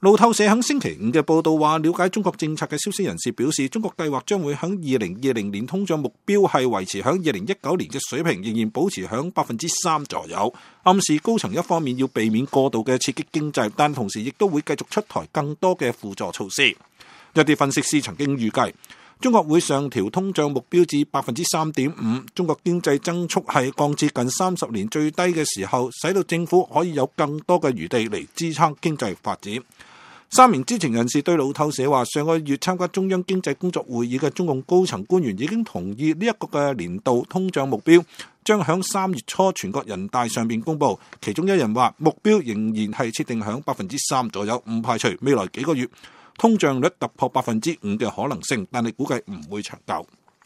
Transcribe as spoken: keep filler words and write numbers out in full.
路透社喺星期五嘅報道話，了解中國政策嘅消息人士表示，中國計劃將會喺二零二零年通脹目標係維持喺二零一九年嘅水平，仍然保持喺百分之三左右。暗示高層一方面要避免過度嘅刺激經濟，但同時亦都會繼續出台更多嘅輔助措施。一啲分析師曾經預計，中國會上調通脹目標至百分之三點五。中國經濟增速係降至近三十年最低嘅時候，使到政府可以有更多嘅餘地嚟支撐經濟發展。三名知情人士對路透社話，上個月參加中央經濟工作會議嘅中共高層官員已經同意呢一個嘅年度通脹目標將響三月初全國人大上邊公布。其中一人話，目標仍然係設定響百分之三左右，唔排除未來幾個月通脹率突破百分之五嘅可能性，但係估計唔會長久。